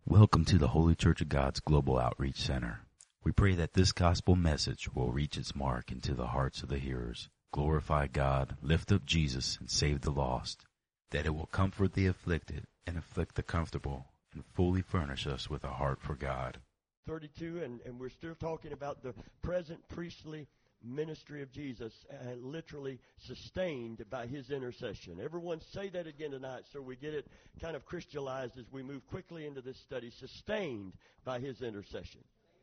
Welcome to the Holy Church of God's Global Outreach Center. We pray that this gospel message will reach its mark into the hearts of the hearers, glorify God, lift up Jesus, and save the lost, that it will comfort the afflicted and afflict the comfortable, and fully furnish us with a heart for God. 32, and we're still talking about the present priestly ministry of Jesus, literally sustained by his intercession. Everyone say that again tonight so we get it kind of Christianized as we move quickly into this study. Sustained by his intercession.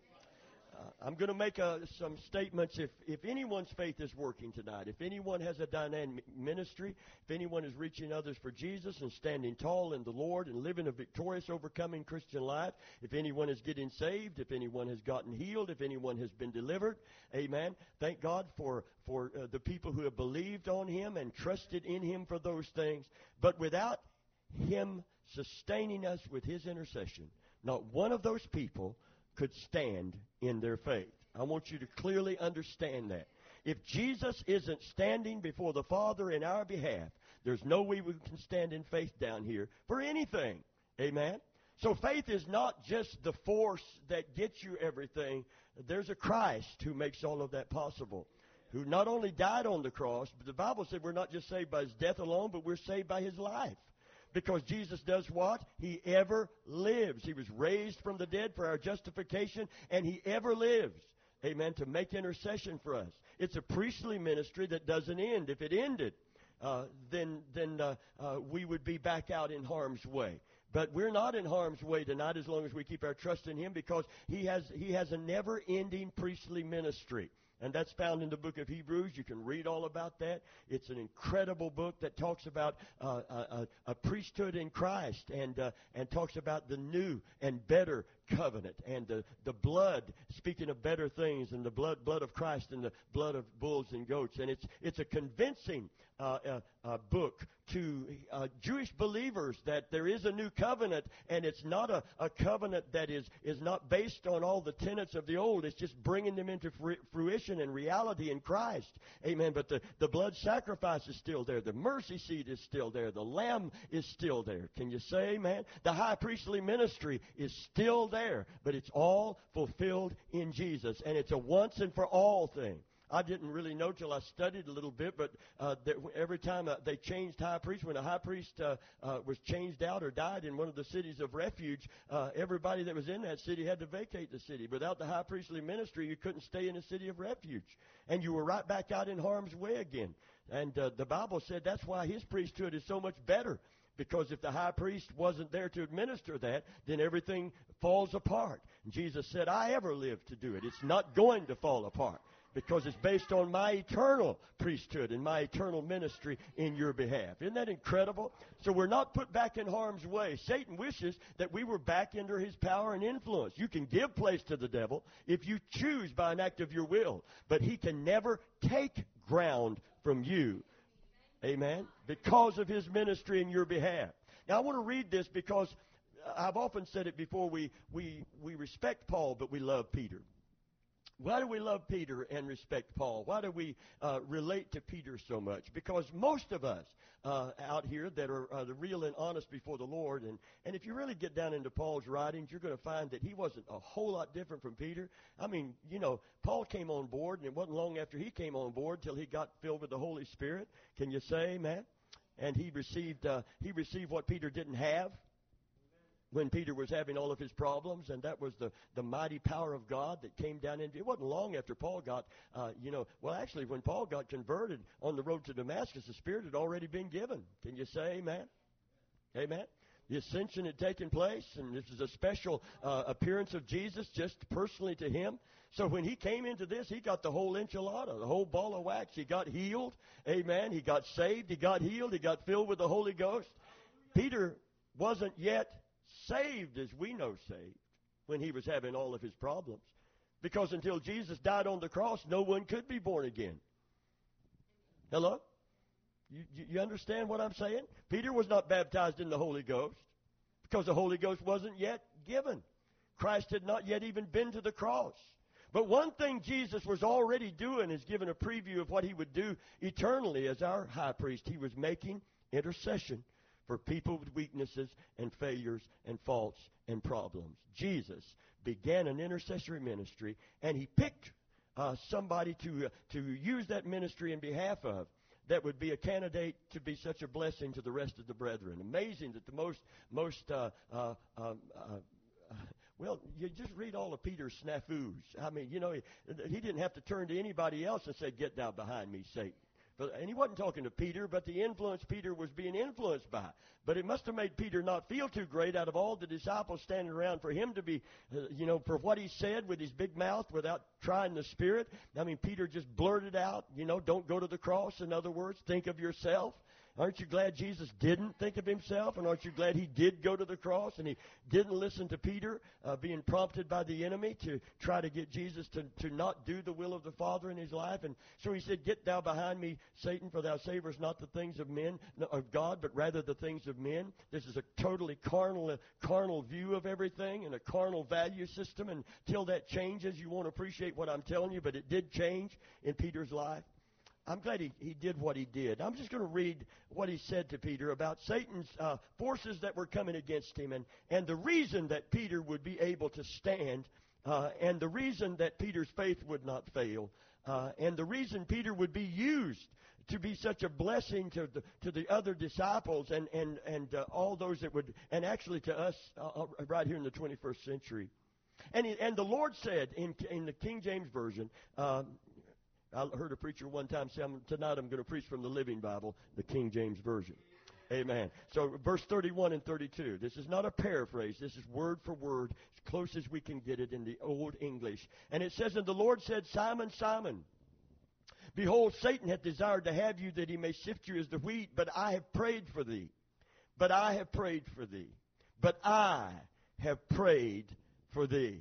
I'm going to make some statements. If anyone's faith is working tonight, if anyone has a dynamic ministry, if anyone is reaching others for Jesus and standing tall in the Lord and living a victorious, overcoming Christian life, if anyone is getting saved, if anyone has gotten healed, if anyone has been delivered, amen. Thank God for the people who have believed on him and trusted in him for those things. But without him sustaining us with his intercession, not one of those people could stand in their faith. I want you to clearly understand that. If Jesus isn't standing before the Father in our behalf, there's no way we can stand in faith down here for anything. Amen? So faith is not just the force that gets you everything. There's a Christ who makes all of that possible, who not only died on the cross, but the Bible said we're not just saved by his death alone, but we're saved by his life. Because Jesus does what? He ever lives. He was raised from the dead for our justification, and he ever lives, amen, to make intercession for us. It's a priestly ministry that doesn't end. If it ended, then we would be back out in harm's way. But we're not in harm's way tonight as long as we keep our trust in him, because he has a never-ending priestly ministry. And that's found in the book of Hebrews. You can read all about that. It's an incredible book that talks about a priesthood in Christ and talks about the new and better covenant and the blood, speaking of better things, and the blood of Christ and the blood of bulls and goats. And it's a convincing book to Jewish believers that there is a new covenant, and it's not a covenant that is not based on all the tenets of the old. It's just bringing them into fruition and reality in Christ. Amen. But the blood sacrifice is still there. The mercy seat is still there. The lamb is still there. Can you say amen? The high priestly ministry is still there, but it's all fulfilled in Jesus, and it's a once and for all thing. I didn't really know till I studied a little bit, but every time they changed high priest, when a high priest was changed out or died in one of the cities of refuge, everybody that was in that city had to vacate the city. Without the high priestly ministry, you couldn't stay in a city of refuge, and you were right back out in harm's way again. And the Bible said that's why his priesthood is so much better, because if the high priest wasn't there to administer that, then everything falls apart. And Jesus said, I ever lived to do it. It's not going to fall apart, because it's based on my eternal priesthood and my eternal ministry in your behalf. Isn't that incredible? So we're not put back in harm's way. Satan wishes that we were back under his power and influence. You can give place to the devil if you choose by an act of your will, but he can never take ground from you. Amen? Because of his ministry in your behalf. Now I want to read this because I've often said it before, we respect Paul, but we love Peter. Why do we love Peter and respect Paul? Why do we relate to Peter so much? Because most of us out here that are the real and honest before the Lord, and if you really get down into Paul's writings, you're going to find that he wasn't a whole lot different from Peter. I mean, Paul came on board, and it wasn't long after he came on board till he got filled with the Holy Spirit. Can you say amen? And he received what Peter didn't have when Peter was having all of his problems, and that was the mighty power of God that came down into. It wasn't long after Paul got, actually when Paul got converted on the road to Damascus, the Spirit had already been given. Can you say amen? Amen? The ascension had taken place, and this is a special appearance of Jesus just personally to him. So when he came into this, he got the whole enchilada, the whole ball of wax. He got healed. Amen? He got saved. He got healed. He got filled with the Holy Ghost. Peter wasn't yet saved as we know saved when he was having all of his problems, because until Jesus died on the cross, no one could be born again. Hello? You understand what I'm saying? Peter was not baptized in the Holy Ghost because the Holy Ghost wasn't yet given. Christ had not yet even been to the cross. But one thing Jesus was already doing is giving a preview of what he would do eternally as our high priest. He was making intercession for people with weaknesses and failures and faults and problems. Jesus began an intercessory ministry, and he picked somebody to use that ministry in behalf of that would be a candidate to be such a blessing to the rest of the brethren. Amazing that the well, you just read all of Peter's snafus. I mean, you know, he didn't have to turn to anybody else and say, "Get down behind me, Satan." And he wasn't talking to Peter, but the influence Peter was being influenced by. But it must have made Peter not feel too great out of all the disciples standing around for him to be, for what he said with his big mouth without trying the Spirit. I mean, Peter just blurted out, don't go to the cross. In other words, think of yourself. Aren't you glad Jesus didn't think of himself? And aren't you glad he did go to the cross and he didn't listen to Peter being prompted by the enemy to try to get Jesus to not do the will of the Father in his life? And so he said, "Get thou behind me, Satan, for thou savorest not the things of men, of God, but rather the things of men." This is a totally carnal view of everything and a carnal value system. And until that changes, you won't appreciate what I'm telling you, but it did change in Peter's life. I'm glad he did what he did. I'm just going to read what he said to Peter about Satan's forces that were coming against him and the reason that Peter would be able to stand and the reason that Peter's faith would not fail and the reason Peter would be used to be such a blessing to the other disciples and all those that would, and actually to us right here in the 21st century. And the Lord said in the King James Version, I heard a preacher one time say, tonight I'm going to preach from the Living Bible, the King James Version. Amen. So verse 31 and 32. This is not a paraphrase. This is word for word, as close as we can get it in the Old English. And it says, "And the Lord said, Simon, Simon, behold, Satan hath desired to have you that he may sift you as the wheat, but I have prayed for thee. But I have prayed for thee. But I have prayed for thee."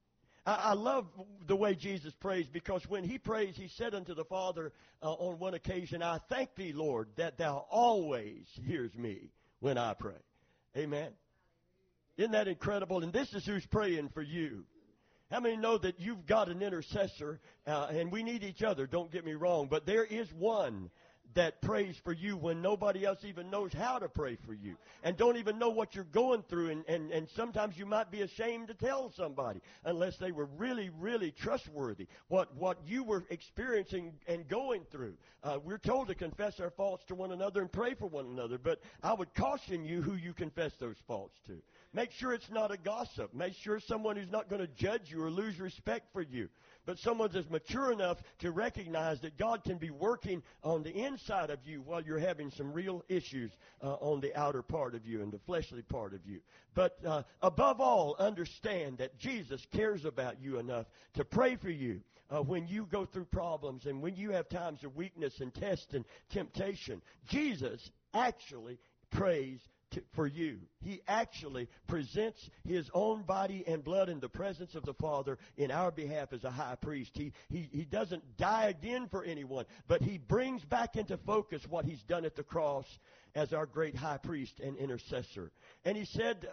I love the way Jesus prays, because when he prays, he said unto the Father on one occasion, "I thank thee, Lord, that thou always hears me when I pray." Amen. Isn't that incredible? And this is who's praying for you. How many know that you've got an intercessor, and we need each other, don't get me wrong, but there is one that prays for you when nobody else even knows how to pray for you and don't even know what you're going through. And sometimes you might be ashamed to tell somebody unless they were really, really trustworthy what you were experiencing and going through. We're told to confess our faults to one another and pray for one another, but I would caution you who you confess those faults to. Make sure it's not a gossip. Make sure it's someone who's not going to judge you or lose respect for you, but someone that's mature enough to recognize that God can be working on the inside of you while you're having some real issues on the outer part of you and the fleshly part of you. But above all, understand that Jesus cares about you enough to pray for you when you go through problems and when you have times of weakness and test and temptation. Jesus actually prays for you. He actually presents his own body and blood in the presence of the Father in our behalf as a high priest. He doesn't die again for anyone, but he brings back into focus what he's done at the cross as our great high priest and intercessor. And he said,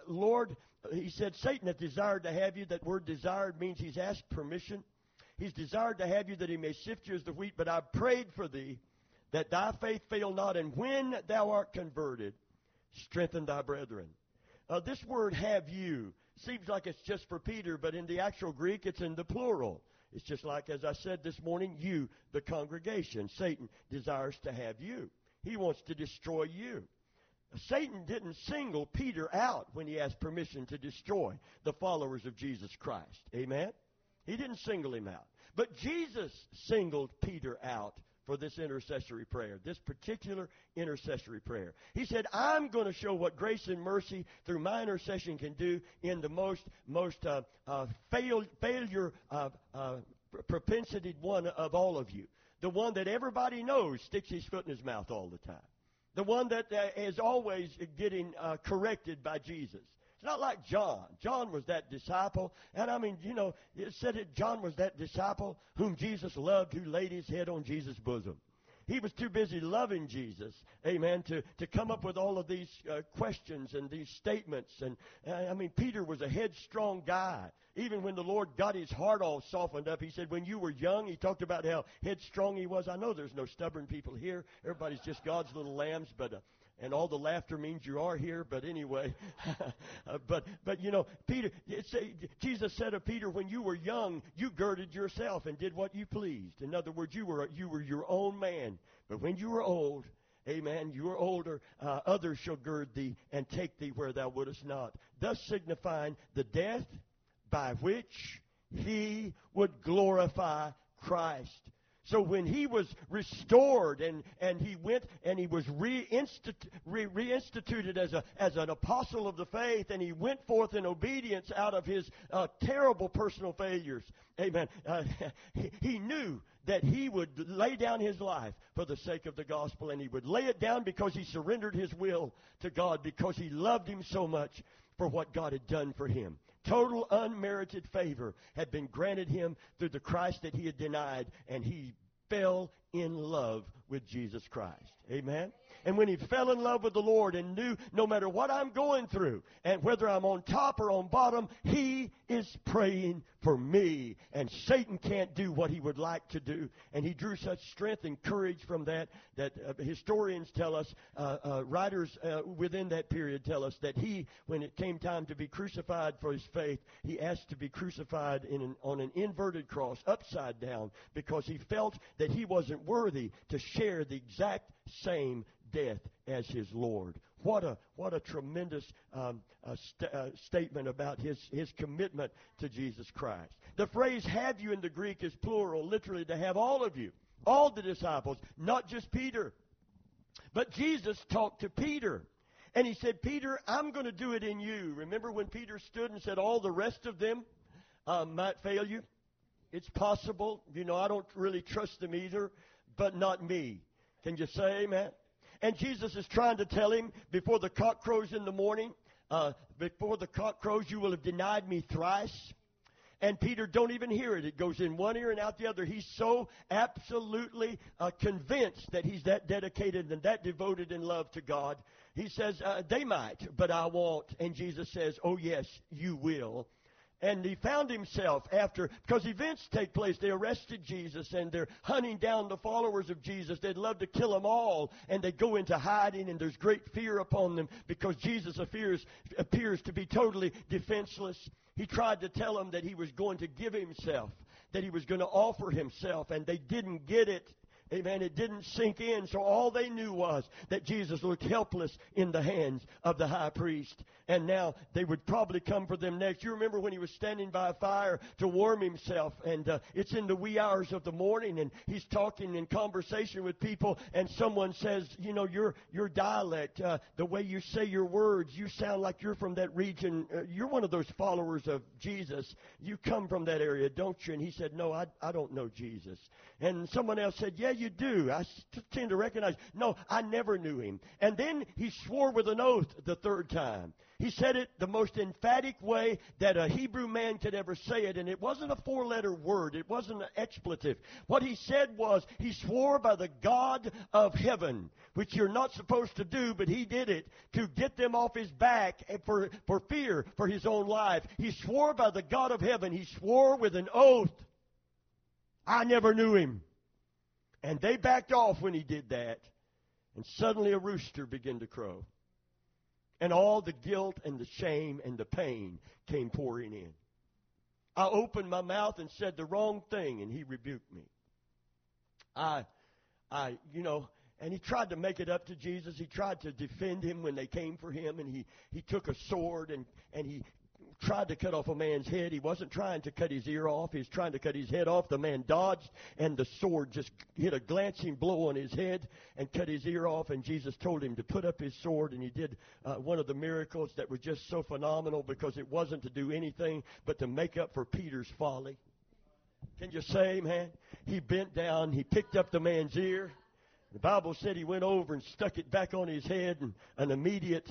Satan hath desired to have you. That word desired means he's asked permission. He's desired to have you that he may sift you as the wheat, but I prayed for thee that thy faith fail not, and when thou art converted, strengthen thy brethren. This word "have you" seems like it's just for Peter, but in the actual Greek it's in the plural. It's just like, as I said this morning, you, the congregation. Satan desires to have you. He wants to destroy you. Satan didn't single Peter out when he asked permission to destroy the followers of Jesus Christ. Amen? He didn't single him out. But Jesus singled Peter out for this intercessory prayer, this particular intercessory prayer. He said, "I'm going to show what grace and mercy through my intercession can do in the most failure propensity one of all of you. The one that everybody knows sticks his foot in his mouth all the time. The one that is always getting corrected by Jesus. It's not like John. John was that disciple. And I mean, it said that John was that disciple whom Jesus loved, who laid his head on Jesus' bosom. He was too busy loving Jesus, amen, to come up with all of these questions and these statements. And I mean, Peter was a headstrong guy. Even when the Lord got his heart all softened up, he said, when you were young, he talked about how headstrong he was. I know there's no stubborn people here. Everybody's just God's little lambs, but And all the laughter means you are here, but anyway. but you know, Peter, Jesus said of Peter, when you were young, you girded yourself and did what you pleased. In other words, you were your own man. But when you were old, amen, you are older, others shall gird thee and take thee where thou wouldest not. Thus signifying the death by which he would glorify Christ. So when he was restored and he went and he was reinstituted as an apostle of the faith, and he went forth in obedience out of his terrible personal failures, amen, he knew that he would lay down his life for the sake of the gospel, and he would lay it down because he surrendered his will to God, because he loved him so much for what God had done for him. Total unmerited favor had been granted him through the Christ that he had denied, and he fell in love with Jesus Christ. Amen? And when he fell in love with the Lord and knew no matter what I'm going through, and whether I'm on top or on bottom, he is praying for me. And Satan can't do what he would like to do. And he drew such strength and courage from that historians tell us, writers within that period tell us that he, when it came time to be crucified for his faith, he asked to be crucified on an inverted cross, upside down, because he felt that he wasn't worthy to share the exact same death as his Lord. What a tremendous statement about his commitment to Jesus Christ. The phrase "have you" in the Greek is plural, literally to have all of you, all the disciples, not just Peter. But Jesus talked to Peter, and he said, "Peter, I'm going to do it in you." Remember when Peter stood and said, "All the rest of them might fail you"? It's possible. You know, I don't really trust them either, but not me. Can you say amen? And Jesus is trying to tell him, before the cock crows in the morning, before the cock crows, you will have denied me thrice. And Peter don't even hear it. It goes in one ear and out the other. He's so absolutely convinced that he's that dedicated and that devoted in love to God. He says, they might, but I won't. And Jesus says, oh yes, you will. And he found himself because events take place. They arrested Jesus, and they're hunting down the followers of Jesus. They'd love to kill them all, and they go into hiding, and there's great fear upon them because Jesus appears to be totally defenseless. He tried to tell them that he was going to give himself, that he was going to offer himself, and they didn't get it. Amen. It didn't sink in. So all they knew was that Jesus looked helpless in the hands of the high priest. And now they would probably come for them next. You remember when he was standing by a fire to warm himself. And it's in the wee hours of the morning. And he's talking in conversation with people. And someone says, you know, your dialect, the way you say your words, you sound like you're from that region. You're one of those followers of Jesus. You come from that area, don't you? And he said, no, I don't know Jesus. And someone else said, yeah, you do. I tend to recognize. No, I never knew him. And then he swore with an oath the third time. He said it the most emphatic way that a Hebrew man could ever say it, and it wasn't a four-letter word. It wasn't an expletive. What he said was, he swore by the God of heaven, which you're not supposed to do, but he did it to get them off his back for fear for his own life. He swore by the God of heaven. He swore with an oath. I never knew him. And they backed off when he did that. And suddenly a rooster began to crow. And all the guilt and the shame and the pain came pouring in. I opened my mouth and said the wrong thing, and he rebuked me. And he tried to make it up to Jesus. He tried to defend him when they came for him, and he took a sword and he tried to cut off a man's head. He wasn't trying to cut his ear off. He was trying to cut his head off. The man dodged, and the sword just hit a glancing blow on his head and cut his ear off. And Jesus told him to put up his sword, and he did one of the miracles that was just so phenomenal, because it wasn't to do anything but to make up for Peter's folly. Can you say, man? He bent down. He picked up the man's ear. The Bible said he went over and stuck it back on his head, and an immediate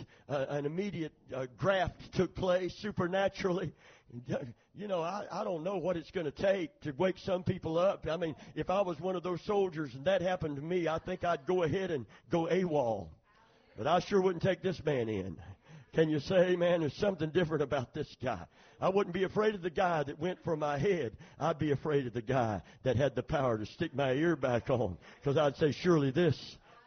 graft took place supernaturally. You know, I don't know what it's going to take to wake some people up. I mean, if I was one of those soldiers and that happened to me, I think I'd go ahead and go AWOL. But I sure wouldn't take this man in. Can you say, man, there's something different about this guy? I wouldn't be afraid of the guy that went for my head. I'd be afraid of the guy that had the power to stick my ear back on. Because I'd say, surely this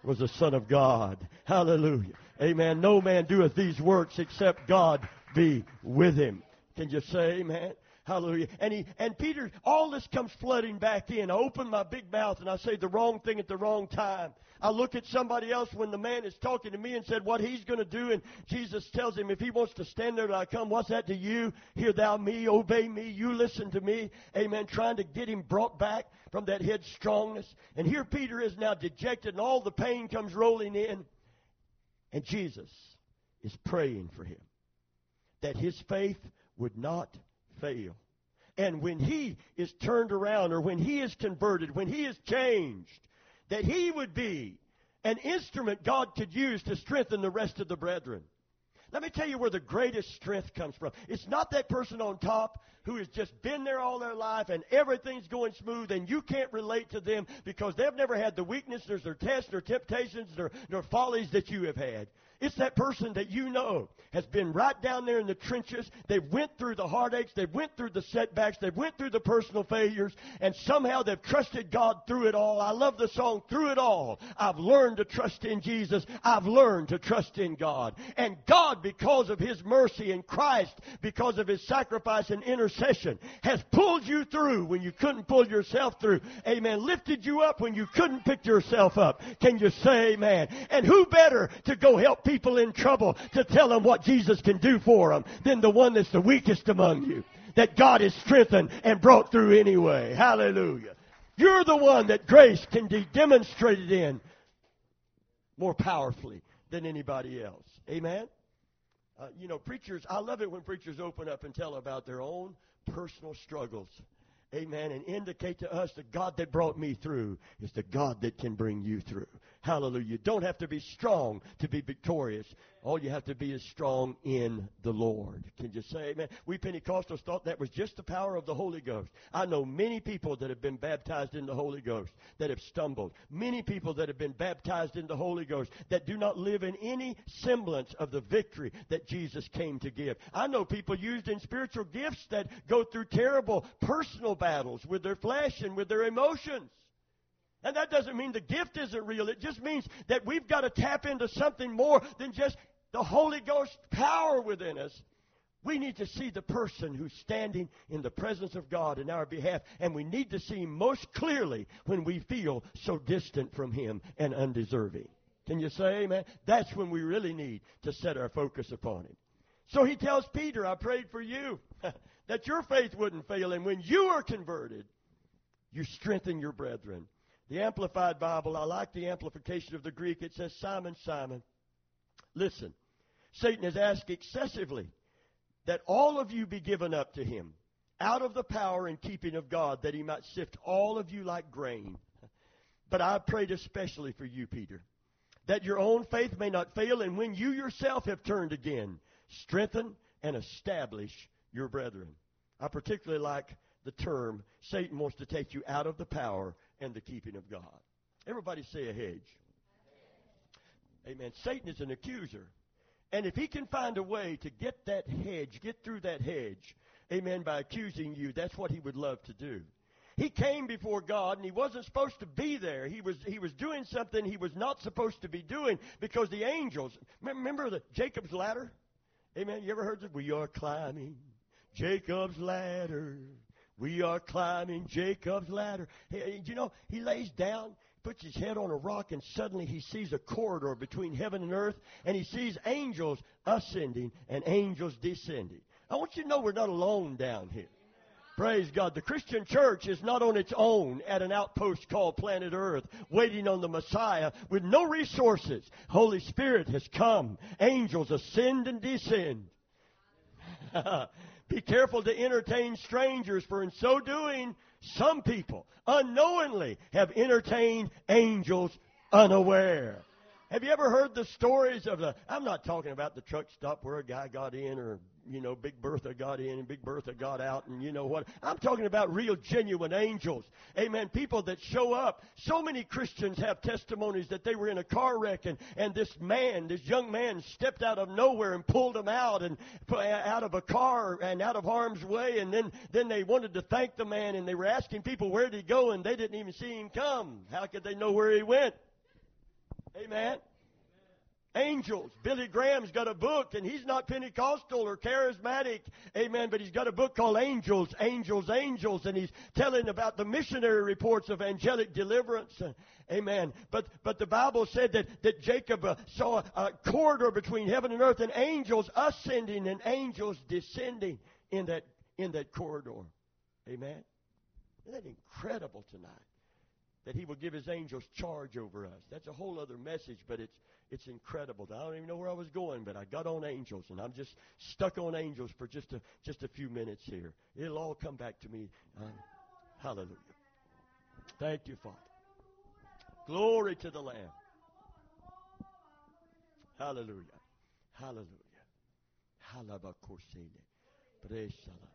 was the Son of God. Hallelujah. Amen. No man doeth these works except God be with him. Can you say amen? Hallelujah. And Peter, all this comes flooding back in. I open my big mouth and I say the wrong thing at the wrong time. I look at somebody else when the man is talking to me and said what he's going to do, and Jesus tells him if he wants to stand there till I come, what's that to you? Hear thou me, obey me, you listen to me. Amen. Trying to get him brought back from that headstrongness. And here Peter is now dejected and all the pain comes rolling in. And Jesus is praying for him that his faith would not fail. And when he is turned around, or when he is converted, when he is changed, that he would be an instrument God could use to strengthen the rest of the brethren. Let me tell you where the greatest strength comes from. It's not that person on top who has just been there all their life and everything's going smooth and you can't relate to them because they've never had the weaknesses or tests or temptations nor follies that you have had. It's that person that you know has been right down there in the trenches. They went through the heartaches. They went through the setbacks. They went through the personal failures. And somehow they've trusted God through it all. I love the song, Through It All. I've learned to trust in Jesus. I've learned to trust in God. And God, because of His mercy, and Christ, because of His sacrifice and intercession, has pulled you through when you couldn't pull yourself through. Amen. Lifted you up when you couldn't pick yourself up. Can you say amen? And who better to go help people in trouble to tell them what Jesus can do for them than the one that's the weakest among you, that God has strengthened and brought through anyway. Hallelujah. You're the one that grace can be demonstrated in more powerfully than anybody else. Amen? Preachers, I love it when preachers open up and tell about their own personal struggles. Amen. And indicate to us the God that brought me through is the God that can bring you through. Hallelujah. You don't have to be strong to be victorious. All you have to be is strong in the Lord. Can you say amen? We Pentecostals thought that was just the power of the Holy Ghost. I know many people that have been baptized in the Holy Ghost that have stumbled. Many people that have been baptized in the Holy Ghost that do not live in any semblance of the victory that Jesus came to give. I know people used in spiritual gifts that go through terrible personal battles with their flesh and with their emotions. And that doesn't mean the gift isn't real. It just means that we've got to tap into something more than just the Holy Ghost power within us. We need to see the person who's standing in the presence of God in our behalf. And we need to see Him most clearly when we feel so distant from Him and undeserving. Can you say amen? That's when we really need to set our focus upon Him. So He tells Peter, I prayed for you that your faith wouldn't fail. And when you are converted, you strengthen your brethren. The Amplified Bible, I like the amplification of the Greek. It says, Simon, Simon, listen, Satan has asked excessively that all of you be given up to him, out of the power and keeping of God, that he might sift all of you like grain. But I prayed especially for you, Peter, that your own faith may not fail, and when you yourself have turned again, strengthen and establish your brethren. I particularly like the term, Satan wants to take you out of the power and the keeping of God. Everybody say a hedge. Amen. Satan is an accuser. And if he can find a way to get that hedge, get through that hedge, amen, by accusing you, that's what he would love to do. He came before God, and he wasn't supposed to be there. He was doing something he was not supposed to be doing because the angels, remember the Jacob's ladder? Amen. You ever heard that? We are climbing Jacob's ladder. We are climbing Jacob's ladder. He lays down, puts his head on a rock, and suddenly he sees a corridor between heaven and earth, and he sees angels ascending and angels descending. I want you to know we're not alone down here. Praise God. The Christian church is not on its own at an outpost called planet Earth, waiting on the Messiah with no resources. Holy Spirit has come. Angels ascend and descend. Be careful to entertain strangers, for in so doing, some people unknowingly have entertained angels unaware. Have you ever heard the stories of I'm not talking about the truck stop where a guy got in or, Big Bertha got in and Big Bertha got out and you know what. I'm talking about real, genuine angels. Amen. People that show up. So many Christians have testimonies that they were in a car wreck and this young man stepped out of nowhere and pulled them out of a car and out of harm's way. And then they wanted to thank the man and they were asking people, where did he go? And they didn't even see him come. How could they know where he went? Amen. Angels. Billy Graham's got a book, and he's not Pentecostal or charismatic, amen, but he's got a book called Angels, Angels, Angels, and he's telling about the missionary reports of angelic deliverance, amen. But the Bible said that Jacob saw a corridor between heaven and earth, and angels ascending and angels descending in that corridor, amen. Isn't that incredible tonight? That He will give His angels charge over us. That's a whole other message, but it's incredible. I don't even know where I was going, but I got on angels, and I'm just stuck on angels for just a few minutes here. It'll all come back to me. Hallelujah. Thank you, Father. Glory to the Lamb. Hallelujah. Hallelujah. Halabakosele. Presalaba.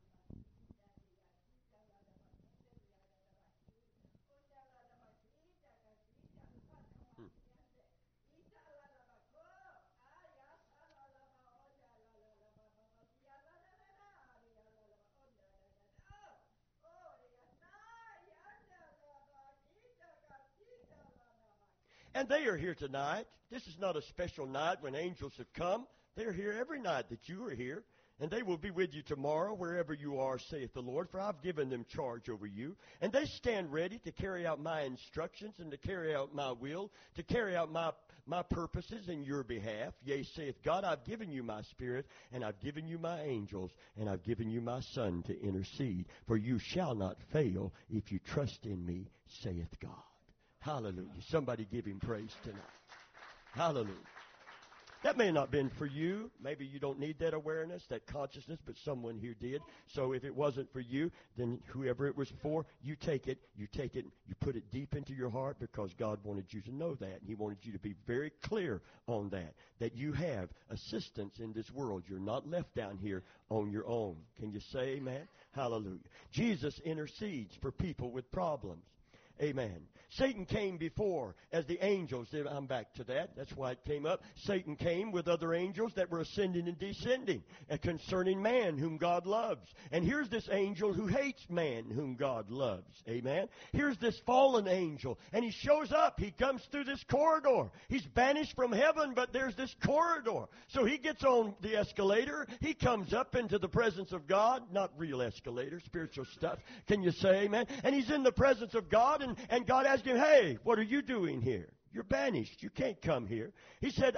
And they are here tonight. This is not a special night when angels have come. They are here every night that you are here. And they will be with you tomorrow, wherever you are, saith the Lord, for I've given them charge over you. And they stand ready to carry out my instructions and to carry out my will, to carry out my purposes in your behalf. Yea, saith God, I've given you my Spirit, and I've given you my angels, and I've given you my Son to intercede. For you shall not fail if you trust in me, saith God. Hallelujah. Somebody give Him praise tonight. Hallelujah. That may not have been for you. Maybe you don't need that awareness, that consciousness, but someone here did. So if it wasn't for you, then whoever it was for, you take it, you put it deep into your heart because God wanted you to know that. And He wanted you to be very clear on that you have assistance in this world. You're not left down here on your own. Can you say amen? Hallelujah. Jesus intercedes for people with problems. Amen. Satan came before as the angels. I'm back to that. That's why it came up. Satan came with other angels that were ascending and descending concerning man whom God loves. And here's this angel who hates man whom God loves. Amen. Here's this fallen angel. And he shows up. He comes through this corridor. He's banished from heaven, but there's this corridor. So he gets on the escalator. He comes up into the presence of God. Not real escalator, spiritual stuff. Can you say amen? And he's in the presence of God, and God asks him, hey, what are you doing here? You're banished. You can't come here. He said,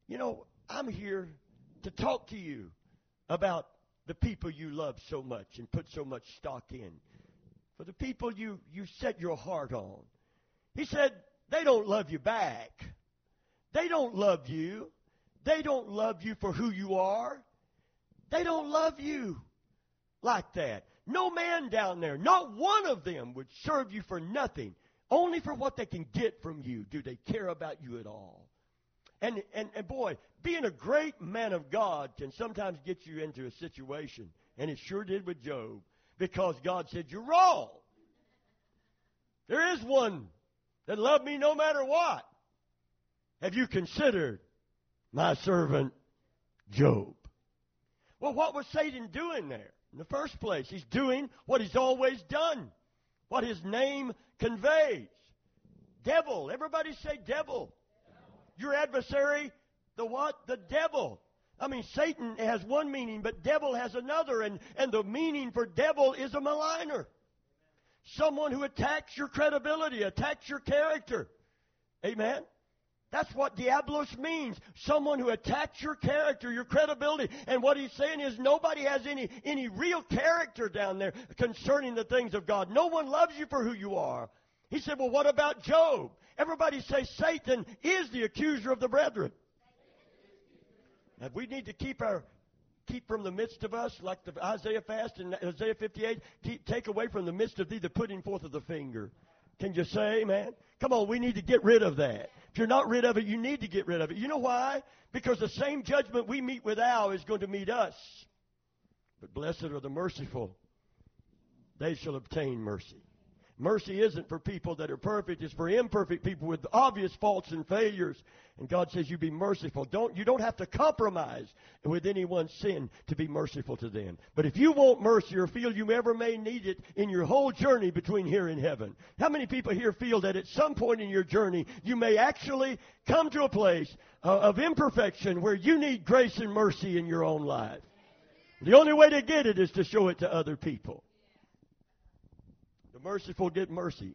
I'm here to talk to you about the people you love so much and put so much stock in. For the people you set your heart on. He said, they don't love you back. They don't love you. They don't love you for who you are. They don't love you like that. No man down there, not one of them would serve you for nothing. Only for what they can get from you do they care about you at all. And boy, being a great man of God can sometimes get you into a situation. And it sure did with Job. Because God said, you're wrong. There is one that loved me no matter what. Have you considered my servant Job? Well, what was Satan doing there? In the first place, he's doing what he's always done. What his name conveys. Devil. Everybody say devil. Your adversary, the what? The devil. I mean, Satan has one meaning, but devil has another. And the meaning for devil is a maligner. Someone who attacks your credibility, attacks your character. Amen? That's what diablos means. Someone who attacks your character, your credibility. And what he's saying is nobody has any real character down there concerning the things of God. No one loves you for who you are. He said, well, what about Job? Everybody say Satan is the accuser of the brethren. And we need to keep from the midst of us, like the Isaiah fast in Isaiah 58, take away from the midst of thee the putting forth of the finger. Can you say amen? Come on, we need to get rid of that. If you're not rid of it, you need to get rid of it. You know why? Because the same judgment we meet with thou is going to meet us. But blessed are the merciful. They shall obtain mercy. Mercy isn't for people that are perfect. It's for imperfect people with obvious faults and failures. And God says you be merciful. You don't have to compromise with anyone's sin to be merciful to them. But if you want mercy or feel you ever may need it in your whole journey between here and heaven, how many people here feel that at some point in your journey you may actually come to a place of imperfection where you need grace and mercy in your own life? The only way to get it is to show it to other people. The merciful get mercy.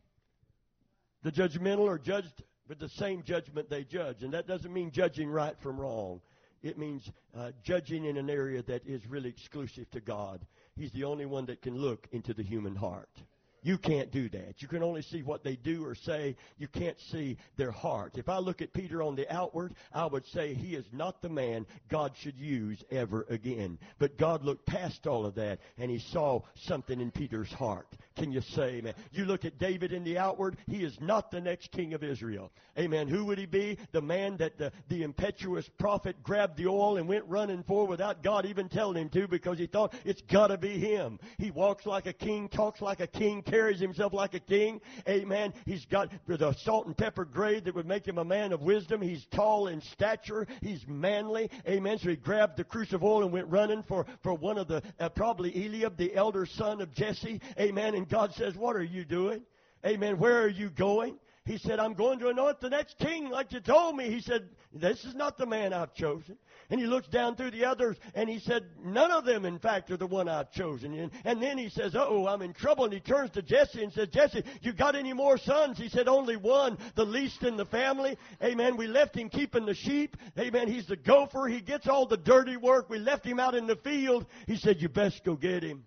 The judgmental are judged with the same judgment they judge. And that doesn't mean judging right from wrong. It means judging in an area that is really exclusive to God. He's the only one that can look into the human heart. You can't do that. You can only see what they do or say. You can't see their heart. If I look at Peter on the outward, I would say he is not the man God should use ever again. But God looked past all of that, and he saw something in Peter's heart. Can you say amen? You look at David in the outward, he is not the next king of Israel. Amen. Who would he be? The man that the impetuous prophet grabbed the oil and went running for without God even telling him to, because he thought it's got to be him. He walks like a king, talks like a king, carries himself like a king. Amen. He's got the salt and pepper grade that would make him a man of wisdom. He's tall in stature. He's manly. Amen. So he grabbed the cruse of oil and went running for one of the, probably Eliab, the elder son of Jesse. Amen. And God says, what are you doing? Amen. Where are you going? He said, I'm going to anoint the next king like you told me. He said, this is not the man I've chosen. And he looks down through the others, and he said, none of them, in fact, are the one I've chosen. And then he says, uh-oh, I'm in trouble. And he turns to Jesse and says, Jesse, you got any more sons? He said, only one, the least in the family. Amen. We left him keeping the sheep. Amen. He's the gopher. He gets all the dirty work. We left him out in the field. He said, you best go get him.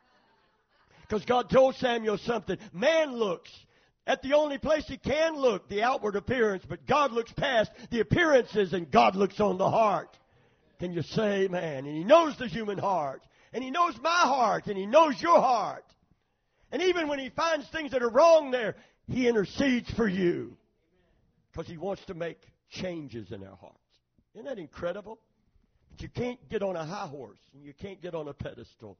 Because God told Samuel something. Man looks at the only place he can look, the outward appearance, but God looks past the appearances and God looks on the heart. Can you say amen? And he knows the human heart. And he knows my heart. And he knows your heart. And even when he finds things that are wrong there, he intercedes for you. Because he wants to make changes in our hearts. Isn't that incredible? But you can't get on a high horse. And you can't get on a pedestal.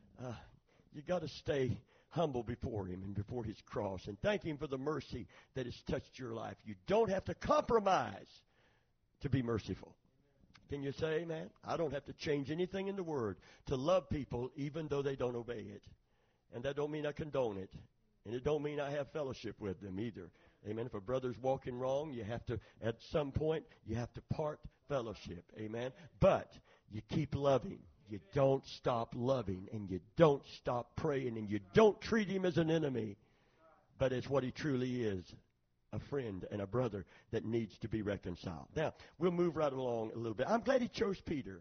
You got to stay humble before him and before his cross. And thank him for the mercy that has touched your life. You don't have to compromise to be merciful. Can you say amen? I don't have to change anything in the Word to love people even though they don't obey it. And that don't mean I condone it. And it don't mean I have fellowship with them either. Amen. If a brother's walking wrong, you have to, at some point, you have to part fellowship. Amen. But you keep loving. You don't stop loving. And you don't stop praying. And you don't treat him as an enemy. But it's what he truly is. A friend and a brother that needs to be reconciled. Now, we'll move right along a little bit. I'm glad he chose Peter.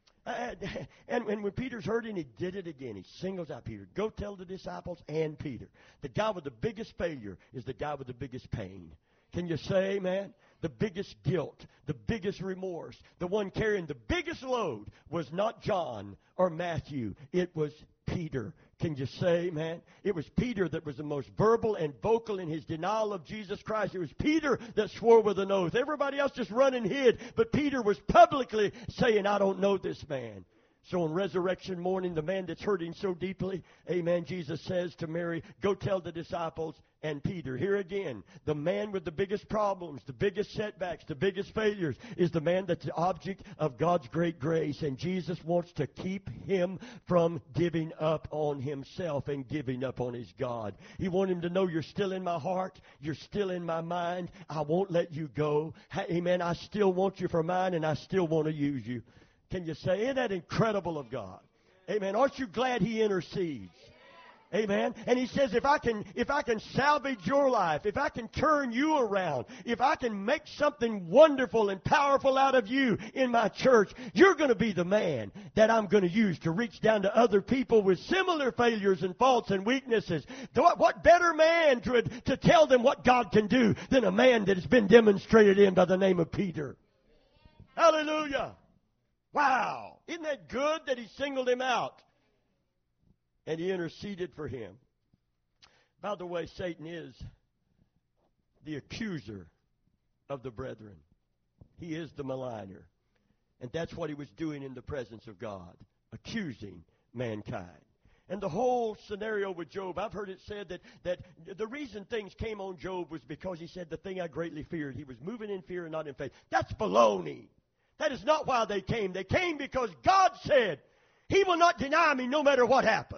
And when Peter's hurting, he did it again. He singles out Peter. Go tell the disciples and Peter. The guy with the biggest failure is the guy with the biggest pain. Can you say amen? The biggest guilt, the biggest remorse, the one carrying the biggest load was not John or Matthew. It was Peter. Can you say, man? It was Peter that was the most verbal and vocal in his denial of Jesus Christ. It was Peter that swore with an oath. Everybody else just run and hid. But Peter was publicly saying, I don't know this man. So on resurrection morning, the man that's hurting so deeply, amen, Jesus says to Mary, go tell the disciples and Peter. Here again, the man with the biggest problems, the biggest setbacks, the biggest failures is the man that's the object of God's great grace. And Jesus wants to keep him from giving up on himself and giving up on his God. He wants him to know you're still in my heart. You're still in my mind. I won't let you go. Amen. I still want you for mine and I still want to use you. Can you say, isn't that incredible of God? Amen. Aren't you glad he intercedes? Amen. And he says, if I can salvage your life, if I can turn you around, if I can make something wonderful and powerful out of you in my church, you're going to be the man that I'm going to use to reach down to other people with similar failures and faults and weaknesses. What better man to tell them what God can do than a man that has been demonstrated in by the name of Peter? Hallelujah. Wow. Isn't that good that he singled him out? And he interceded for him. By the way, Satan is the accuser of the brethren. He is the maligner. And that's what he was doing in the presence of God, accusing mankind. And the whole scenario with Job, I've heard it said that the reason things came on Job was because he said, the thing I greatly feared. He was moving in fear and not in faith. That's baloney. That is not why they came. They came because God said, He will not deny me no matter what happens.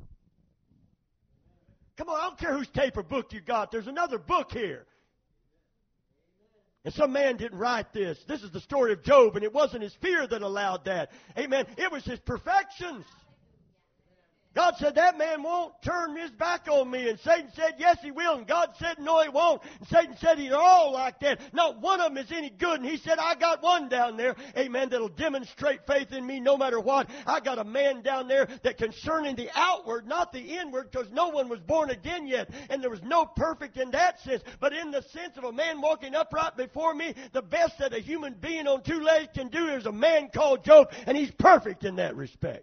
Come on, I don't care whose tape or book you got. There's another book here. And some man didn't write this. This is the story of Job, and it wasn't his fear that allowed that. Amen. It was his perfections. God said, that man won't turn his back on me. And Satan said, yes, he will. And God said, no, he won't. And Satan said, they're all like that. Not one of them is any good. And he said, I got one down there, amen, that'll demonstrate faith in me no matter what. I got a man down there that concerning the outward, not the inward, because no one was born again yet. And there was no perfect in that sense. But in the sense of a man walking upright before me, the best that a human being on two legs can do is a man called Job. And he's perfect in that respect.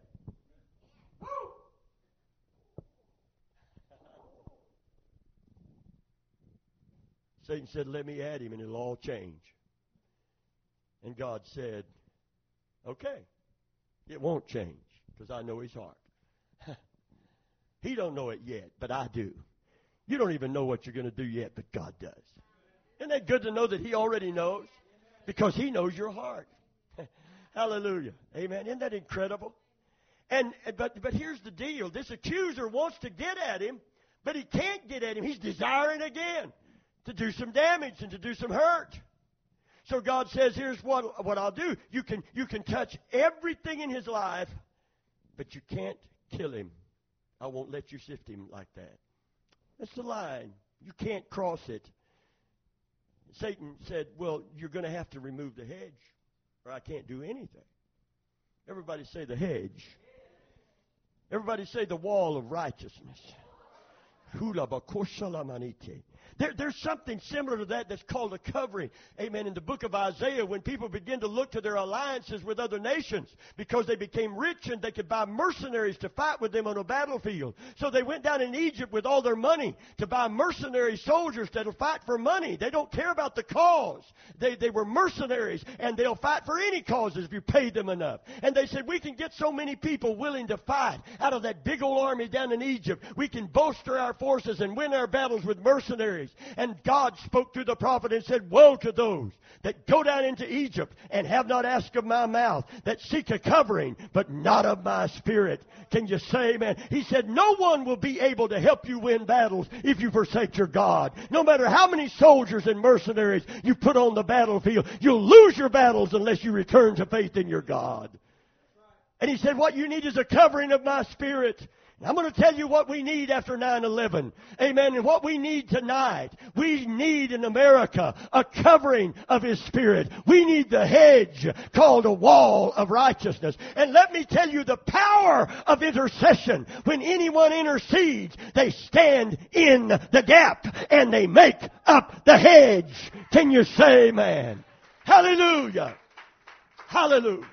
Satan said, let me at him and it'll all change. And God said, okay, it won't change because I know his heart. He don't know it yet, but I do. You don't even know what you're going to do yet, but God does. Isn't that good to know that He already knows? Because He knows your heart. Hallelujah. Amen. Isn't that incredible? But here's the deal. This accuser wants to get at him, but he can't get at him. He's desiring again to do some damage and to do some hurt. So God says, here's what I'll do. You can touch everything in his life, but you can't kill him. I won't let you sift him like that. That's the line. You can't cross it. Satan said, well, you're going to have to remove the hedge, or I can't do anything. Everybody say the hedge. Everybody say the wall of righteousness. There's something similar to that that's called a covering. Amen. In the book of Isaiah, when people begin to look to their alliances with other nations because they became rich and they could buy mercenaries to fight with them on a battlefield. So they went down in Egypt with all their money to buy mercenary soldiers that'll fight for money. They don't care about the cause. They were mercenaries, and they'll fight for any causes if you pay them enough. And they said, we can get so many people willing to fight out of that big old army down in Egypt. We can bolster our forces and win our battles with mercenaries. And God spoke through the prophet and said, woe to those that go down into Egypt and have not asked of my mouth, that seek a covering, but not of my Spirit. Can you say amen? He said, no one will be able to help you win battles if you forsake your God. No matter how many soldiers and mercenaries you put on the battlefield, you'll lose your battles unless you return to faith in your God. And he said, what you need is a covering of my Spirit. I'm going to tell you what we need after 9/11. Amen. And what we need tonight. We need in America a covering of His Spirit. We need the hedge called a wall of righteousness. And let me tell you the power of intercession. When anyone intercedes, they stand in the gap and they make up the hedge. Can you say amen? Hallelujah. Hallelujah.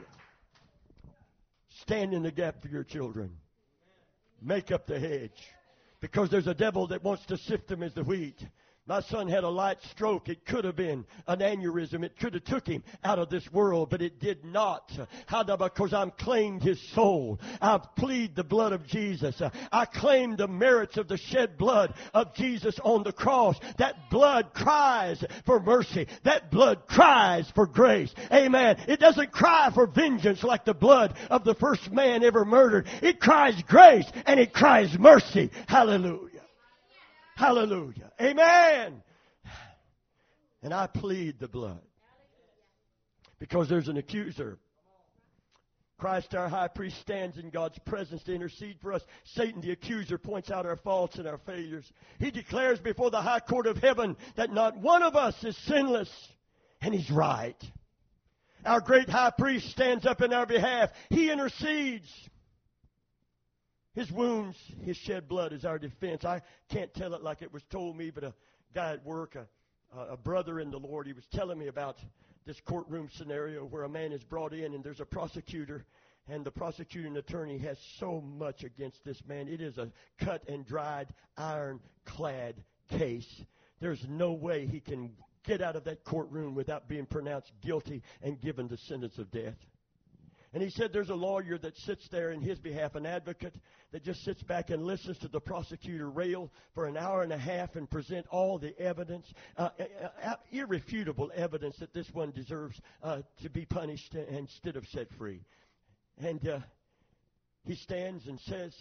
Stand in the gap for your children. Make up the hedge. Because there's a devil that wants to sift them as the wheat. My son had a light stroke. It could have been an aneurysm. It could have took him out of this world, but it did not. How? Because I've claimed his soul. I've pleaded the blood of Jesus. I claim the merits of the shed blood of Jesus on the cross. That blood cries for mercy. That blood cries for grace. Amen. It doesn't cry for vengeance like the blood of the first man ever murdered. It cries grace and it cries mercy. Hallelujah. Hallelujah. Amen. And I plead the blood. Because there's an accuser. Christ, our high priest, stands in God's presence to intercede for us. Satan, the accuser, points out our faults and our failures. He declares before the high court of heaven that not one of us is sinless. And he's right. Our great high priest stands up in our behalf. He intercedes. His wounds, His shed blood is our defense. I can't tell it like it was told me, but a guy at work, a brother in the Lord, he was telling me about this courtroom scenario where a man is brought in and there's a prosecutor, and the prosecuting attorney has so much against this man. It is a cut and dried, iron-clad case. There's no way he can get out of that courtroom without being pronounced guilty and given the sentence of death. And he said there's a lawyer that sits there in his behalf, an advocate, that just sits back and listens to the prosecutor rail for an hour and a half and present all the evidence, irrefutable evidence that this one deserves to be punished instead of set free. And he stands and says,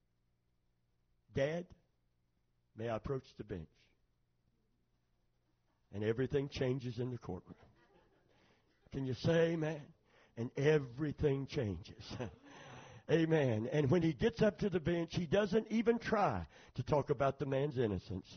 "Dad, may I approach the bench?" And everything changes in the courtroom. Can you say amen? And everything changes. Amen. And when he gets up to the bench, he doesn't even try to talk about the man's innocence.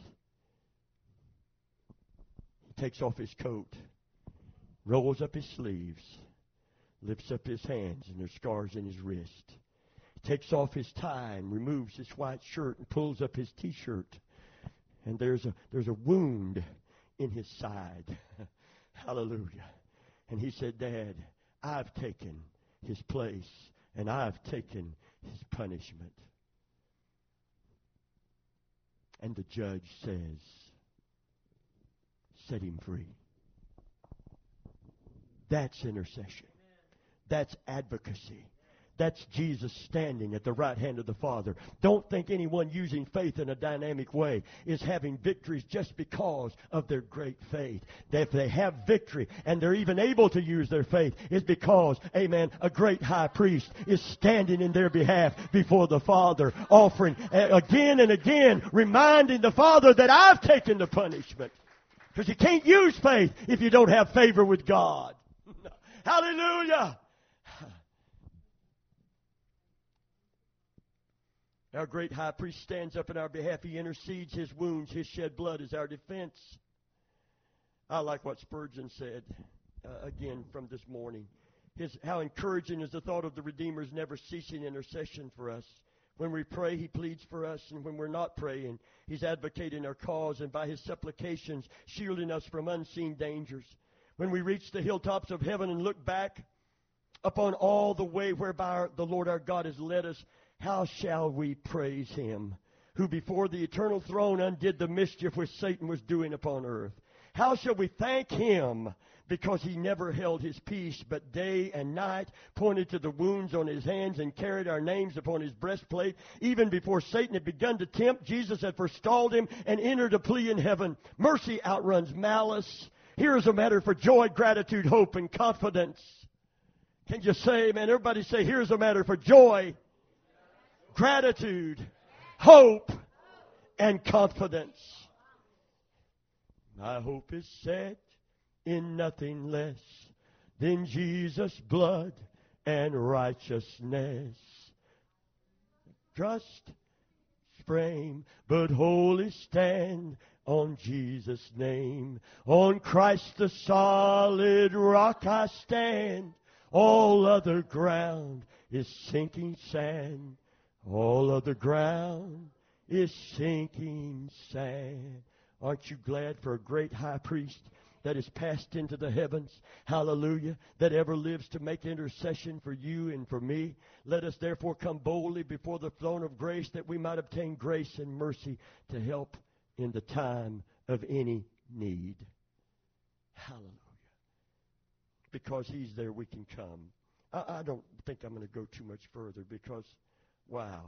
He takes off his coat, rolls up his sleeves, lifts up his hands, and there's scars in his wrist. He takes off his tie and removes his white shirt and pulls up his T-shirt. And there's a wound in his side. Hallelujah. And he said, "Dad, I've taken his place, and I've taken his punishment." And the judge says, "Set him free." That's intercession. That's advocacy. That's Jesus standing at the right hand of the Father. Don't think anyone using faith in a dynamic way is having victories just because of their great faith. If they have victory and they're even able to use their faith, it's because, amen, a great high priest is standing in their behalf before the Father, offering again and again, reminding the Father that I've taken the punishment. Because you can't use faith if you don't have favor with God. Hallelujah! Our great high priest stands up in our behalf. He intercedes. His wounds, his shed blood is our defense. I like what Spurgeon said again from this morning. How encouraging is the thought of the Redeemer's never ceasing intercession for us. When we pray, he pleads for us, and when we're not praying, he's advocating our cause, and by his supplications, shielding us from unseen dangers. When we reach the hilltops of heaven and look back upon all the way whereby the Lord our God has led us, how shall we praise him, who before the eternal throne undid the mischief which Satan was doing upon earth? How shall we thank him, because he never held his peace, but day and night pointed to the wounds on his hands and carried our names upon his breastplate? Even before Satan had begun to tempt, Jesus had forestalled him and entered a plea in heaven. Mercy outruns malice. Here is a matter for joy, gratitude, hope, and confidence. Can you say, man? Everybody say, here's a matter for joy, gratitude, hope, and confidence. My hope is set in nothing less than Jesus' blood and righteousness. Trust, frame, but wholly stand on Jesus' name. On Christ the solid rock I stand. All other ground is sinking sand. All other ground is sinking sand. Aren't you glad for a great high priest that is passed into the heavens? Hallelujah. That ever lives to make intercession for you and for me. Let us therefore come boldly before the throne of grace, that we might obtain grace and mercy to help in the time of any need. Hallelujah. Because he's there, we can come. I don't think I'm going to go too much further because, wow.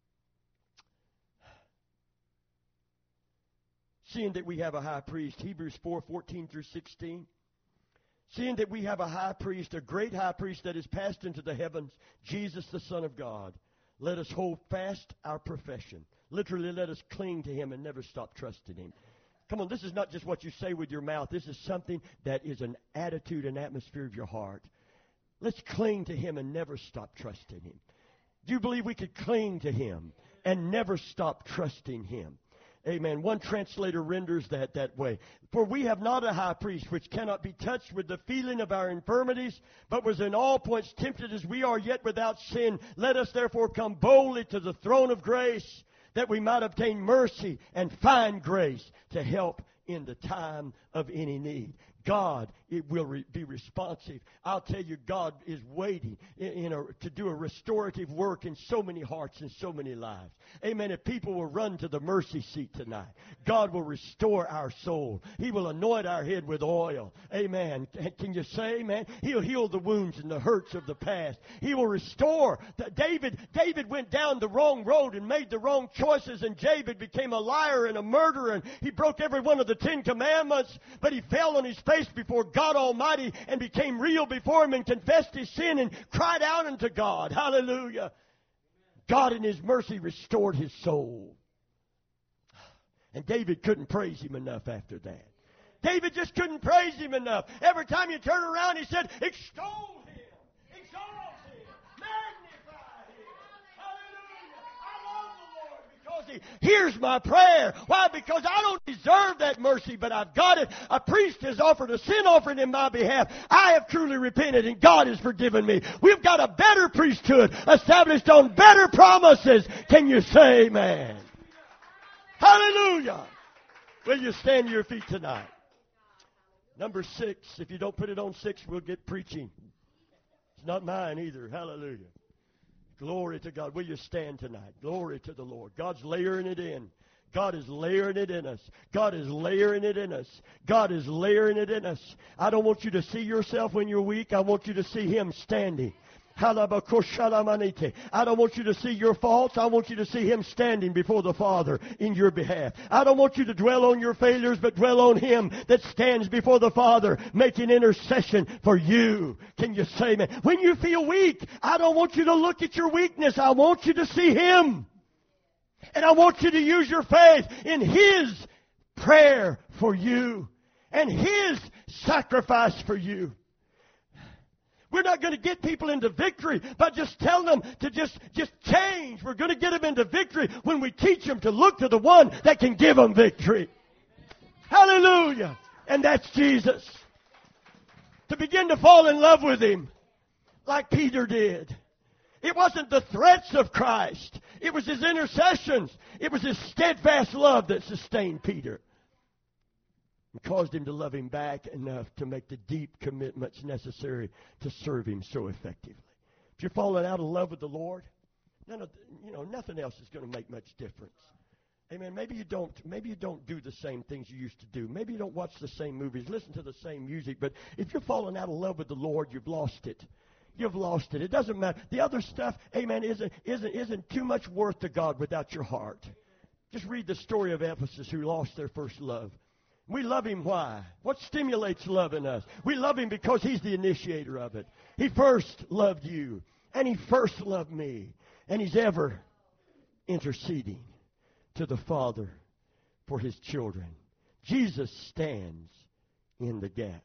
Seeing that we have a high priest, Hebrews 4:14 through 16. Seeing that we have a high priest, a great high priest that is passed into the heavens, Jesus the Son of God, let us hold fast our profession. Literally, let us cling to him and never stop trusting him. Come on, this is not just what you say with your mouth. This is something that is an attitude and atmosphere of your heart. Let's cling to him and never stop trusting him. Do you believe we could cling to him and never stop trusting him? Amen. One translator renders that way. For we have not a high priest which cannot be touched with the feeling of our infirmities, but was in all points tempted as we are, yet without sin. Let us therefore come boldly to the throne of grace, that we might obtain mercy and find grace to help in the time of any need. God it will be responsive. I'll tell you, God is waiting to do a restorative work in so many hearts and so many lives. Amen. If people will run to the mercy seat tonight, God will restore our soul. He will anoint our head with oil. Amen. Can you say amen? He'll heal the wounds and the hurts of the past. He will restore. David went down the wrong road and made the wrong choices, and David became a liar and a murderer, and he broke every one of the 10 Commandments, but he fell on his face before God Almighty and became real before Him and confessed his sin and cried out unto God. Hallelujah. God in His mercy restored his soul. And David couldn't praise Him enough after that. David just couldn't praise Him enough. Every time you turn around, he said, extol Him, exalt Him, magnify Him. Hallelujah. I love the Lord because He hears my prayer. Why? Because I don't deserve that mercy, but I've got it. A priest has offered a sin offering in my behalf. I have truly repented, and God has forgiven me. We've got a better priesthood established on better promises. Can you say amen? Hallelujah. Will you stand to your feet tonight? Number 6. If you don't put it on 6, we'll get preaching. It's not mine either. Hallelujah. Glory to God. Will you stand tonight? Glory to the Lord. God's layering it in. God is layering it in us. God is layering it in us. God is layering it in us. I don't want you to see yourself when you're weak. I want you to see Him standing. I don't want you to see your faults. I want you to see Him standing before the Father in your behalf. I don't want you to dwell on your failures, but dwell on Him that stands before the Father making intercession for you. Can you say amen? When you feel weak, I don't want you to look at your weakness. I want you to see Him. And I want you to use your faith in His prayer for you and His sacrifice for you. We're not going to get people into victory by just telling them to just change. We're going to get them into victory when we teach them to look to the one that can give them victory. Hallelujah. And that's Jesus. To begin to fall in love with Him like Peter did. It wasn't the threats of Christ. It was His intercessions. It was His steadfast love that sustained Peter. And caused him to love Him back enough to make the deep commitments necessary to serve Him so effectively. If you're falling out of love with the Lord, nothing else is going to make much difference. Amen. Maybe you don't do the same things you used to do. Maybe you don't watch the same movies, listen to the same music. But if you're falling out of love with the Lord, you've lost it. You've lost it. It doesn't matter. The other stuff, amen, isn't too much worth to God without your heart. Just read the story of Ephesus, who lost their first love. We love Him. Why? What stimulates love in us? We love Him because He's the initiator of it. He first loved you, and He first loved me, and He's ever interceding to the Father for His children. Jesus stands in the gap.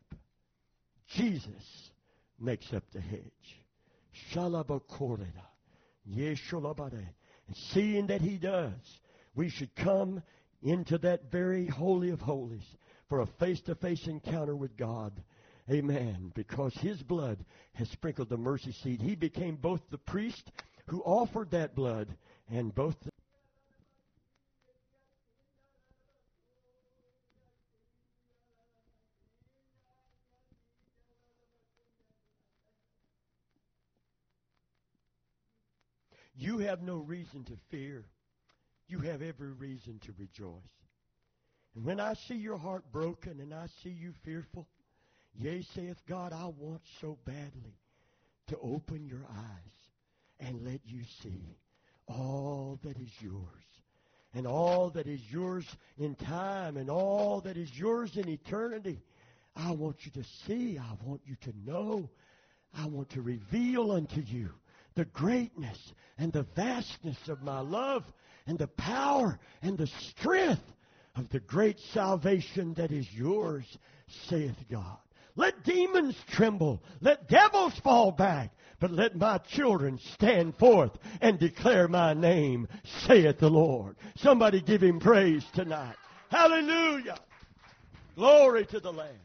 Jesus makes up the hedge. Shalabakoreda. Yesholabade. And seeing that He does, we should come into that very holy of holies for a face-to-face encounter with God. Amen. Because His blood has sprinkled the mercy seat. He became both the priest who offered that blood and both the You have no reason to fear. You have every reason to rejoice. And when I see your heart broken and I see you fearful, yea, saith God, I want so badly to open your eyes and let you see all that is yours. And all that is yours in time and all that is yours in eternity. I want you to see. I want you to know. I want to reveal unto you the greatness and the vastness of my love and the power and the strength of the great salvation that is yours, saith God. Let demons tremble. Let devils fall back. But let my children stand forth and declare my name, saith the Lord. Somebody give Him praise tonight. Hallelujah. Glory to the Lamb.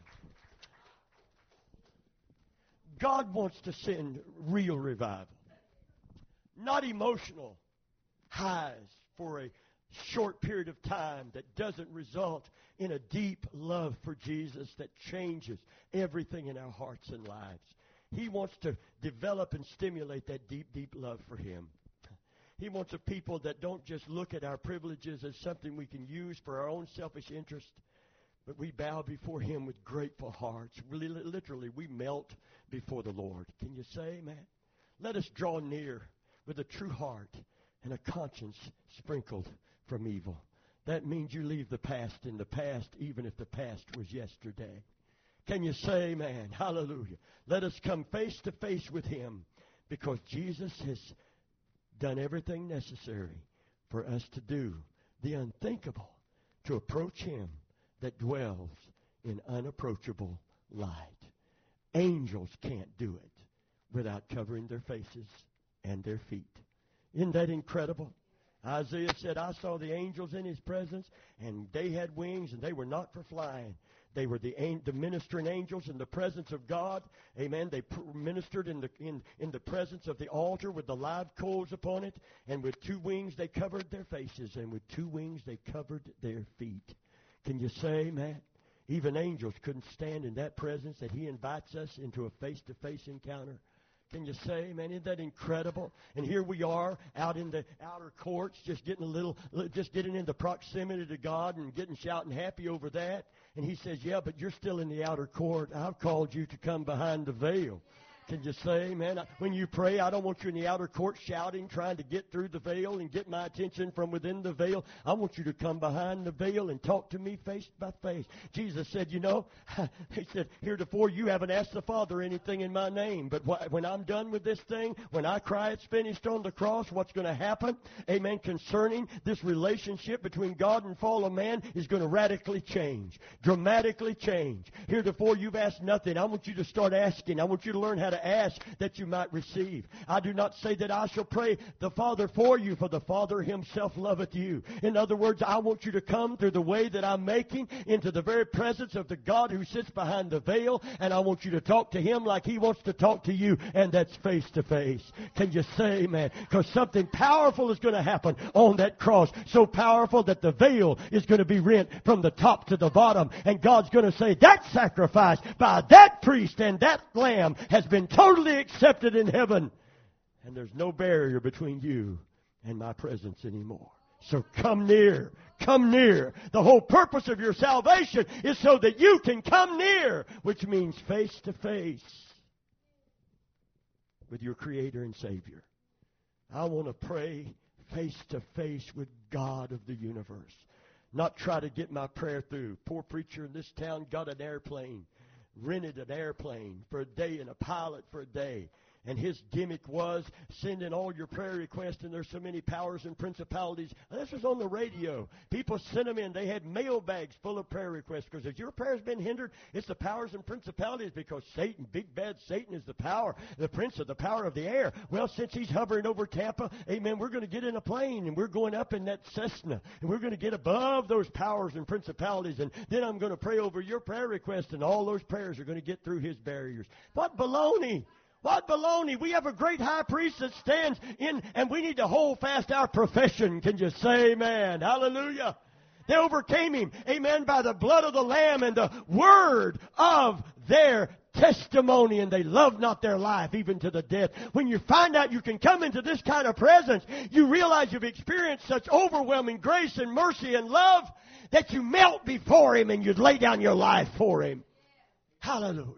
God wants to send real revival. Not emotional highs for short period of time that doesn't result in a deep love for Jesus that changes everything in our hearts and lives. He wants to develop and stimulate that deep, deep love for Him. He wants a people that don't just look at our privileges as something we can use for our own selfish interest, but we bow before Him with grateful hearts. Really, literally, we melt before the Lord. Can you say amen? Let us draw near with a true heart and a conscience sprinkled from evil. That means you leave the past in the past, even if the past was yesterday. Can you say amen? Hallelujah. Let us come face to face with Him, because Jesus has done everything necessary for us to do the unthinkable, to approach Him that dwells in unapproachable light. Angels can't do it without covering their faces and their feet. Isn't that incredible? Isaiah said, I saw the angels in His presence, and they had wings, and they were not for flying. They were the ministering angels in the presence of God. Amen. They ministered in the presence of the altar with the live coals upon it. And with 2 wings they covered their faces, and with 2 wings they covered their feet. Can you say amen? Even angels couldn't stand in that presence that He invites us into a face-to-face encounter. Can you say, man, isn't that incredible? And here we are out in the outer courts, just getting into proximity to God and shouting happy over that. And He says, yeah, but you're still in the outer court. I've called you to come behind the veil. Can you say, man, when you pray, I don't want you in the outer court shouting, trying to get through the veil and get my attention from within the veil. I want you to come behind the veil and talk to me face by face. Jesus said, He said, heretofore you haven't asked the Father anything in my name. But when I'm done with this thing, when I cry it's finished on the cross, what's going to happen, amen, concerning this relationship between God and fallen man is going to radically change, dramatically change. Heretofore you've asked nothing. I want you to start asking. I want you to learn how to ask that you might receive. I do not say that I shall pray the Father for you, for the Father Himself loveth you. In other words, I want you to come through the way that I'm making into the very presence of the God who sits behind the veil, and I want you to talk to Him like He wants to talk to you, and that's face to face. Can you say amen? Because something powerful is going to happen on that cross, so powerful that the veil is going to be rent from the top to the bottom, and God's going to say, that sacrifice by that priest and that lamb has been totally accepted in heaven. And there's no barrier between you and my presence anymore. So come near. Come near. The whole purpose of your salvation is so that you can come near, which means face to face with your Creator and Savior. I want to pray face to face with God of the universe. Not try to get my prayer through. Poor preacher in this town got an airplane. Rented an airplane for a day and a pilot for a day. And his gimmick was send in all your prayer requests, and there's so many powers and principalities. And this was on the radio. People sent them in. They had mail bags full of prayer requests, because if your prayer's been hindered, it's the powers and principalities, because Satan, big bad Satan, is the power, the prince of the power of the air. Well, since he's hovering over Tampa, amen, we're going to get in a plane, and we're going up in that Cessna, and we're going to get above those powers and principalities, and then I'm going to pray over your prayer request, and all those prayers are going to get through his barriers. What baloney! What baloney. We have a great high priest that stands in, and we need to hold fast our profession. Can you say amen? Hallelujah. They overcame him, amen, by the blood of the Lamb and the word of their testimony, and they loved not their life even to the death. When you find out you can come into this kind of presence, you realize you've experienced such overwhelming grace and mercy and love that you melt before Him and you lay down your life for Him. Hallelujah.